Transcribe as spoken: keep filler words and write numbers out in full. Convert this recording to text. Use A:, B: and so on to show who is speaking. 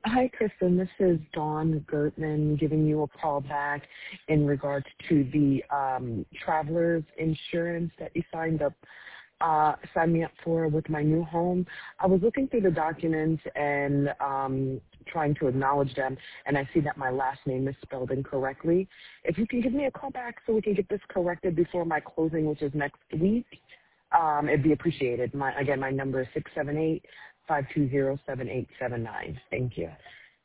A: Hi, Kristen. This is Dawn Gertman giving you a call back in regards to the um, traveler's insurance that you signed up, uh, signed me up for with my new home. I was looking through the documents and um, trying to acknowledge them, and I see that my last name is spelled incorrectly. If you can give me a call back so we can get this corrected before my closing, which is next week, um, it'd be appreciated. My, again, my number is six seven eight, five two zero, seven eight seven nine. Thank you.